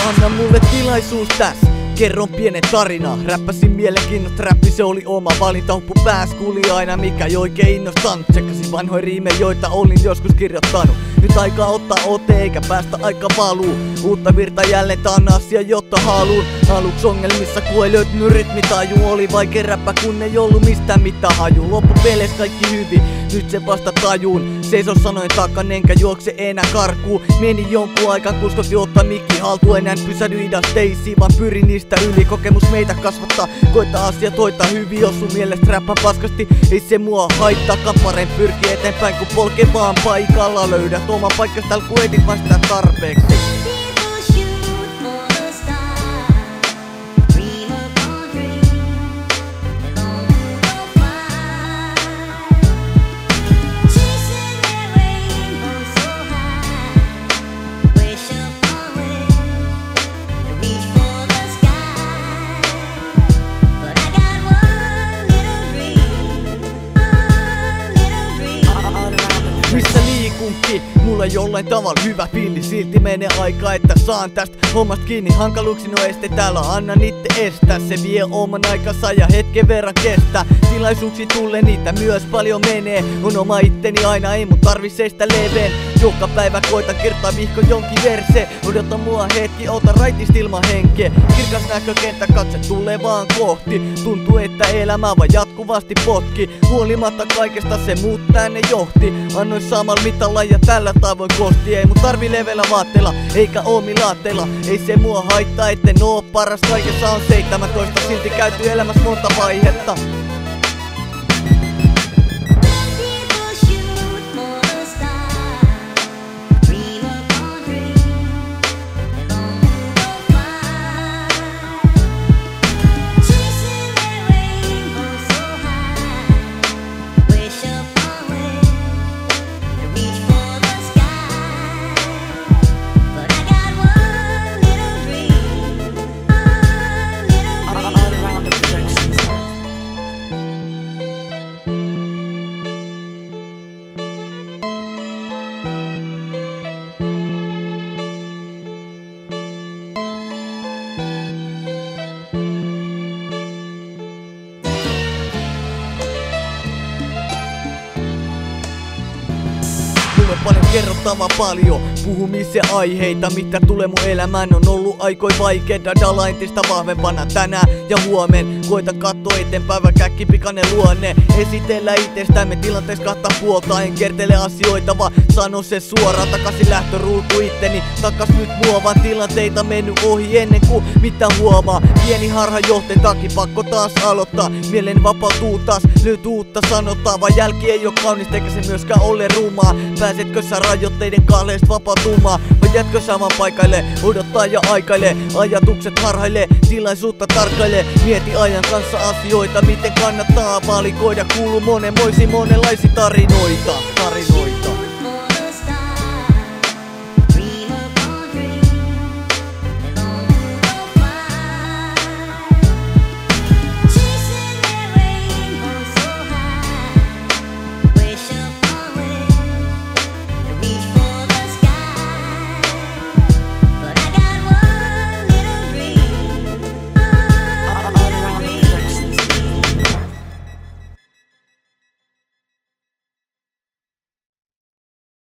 Anna mulle tilaisuus tässä, kerron pienen tarina. Räppäsin mielenkiinnosta, räppi se oli oma valinta. Huppu pääs kuuli aina mikä ei oikein innostanut. Tsekkasin vanhoja riimejä joita olin joskus kirjoittanut. Nyt aikaa ottaa ote eikä päästä aika valuu. Uutta virta jälleen tää on asia jotta haluun. Aluks ongelmissa kun ei löytynyt rytmitaju. Oli vaikea räppä kun ei ollut mistään mitään haju. Loppupeleissä kaikki hyvin, nyt se vasta tajuun. Seiso sanoin takan enkä juokse enää karkuun. Meni jonkun aikaan kuskotti ottaa mikki haltuun. Enää pysähdy idasteisiin vaan pyrin niistä yli. Kokemus meitä kasvattaa, koita asiat hoitaa hyvin. Jos sun mielestä räppän paskasti, ei se mua haittaakaan. Parempi pyrkii eteenpäin kun polkee vaan paikalla. Löydät oman paikkas täällä kun etit vaan sitä tarpeeksi. Missä liikunkin, mulla jollain tavalla hyvä fiili. Silti menee aika, että saan tästä hommasta kiinni. Hankaluuksi no este täällä, anna niitä estää. Se vie oman aikansa ja hetken verran kestää. Tilaisuuksia tulee, niitä myös paljon menee. On oma itteni aina, ei mun tarvi seistä leveen. Joka päivä koitan kertaa vihko jonkin verse. Odota mua hetki, ota raitista ilman henkeä. Kirkas näkökenttä, katse tulee vaan kohti. Tuntuu että elämä vaan jatkuvasti potki. Huolimatta kaikesta se muut tänne johti. Annoin samalla mitalla ja tällä tavoin kosti. Ei mun tarvi levellä vaatteella, eikä oomi laatteella. Ei se mua haittaa, etten oo paras. Kaikessa on 17, silti käyty elämässä monta vaihetta. Paljon kerrottavaa paljon, puhumisen aiheita, mitä tulee mun elämään. On ollut aikoin vaikeeta, dala entistä vahvempana tänään ja huomen. Koitan katsoa eteenpäin, vaikka äkkipikainen luonne. Esitellä itsestämme tilanteessa kahta puolta. En kertele asioita, vaan sano se suoraan. Takaisin lähtöruutu itteni, takas nyt muovaan. Tilanteita mennyt ohi ennen kuin mitä huomaa. Pieni harha johteen takia, pakko taas aloittaa. Mielen vapautuu taas, löytyy uutta sanotaan. Vaan jälki ei oo kaunista eikä se myöskään ole rumaa. Pääsetkö sä rajoitteiden kahleesta vapautumaan? Vai jätkö saman paikalle, odottaa ja aikaile. Ajatukset harhailee, tilaisuutta tarkkailee. Mieti ajan kanssa asioita, miten kannattaa valikoida. Kuuluu monenlaisia tarinoita.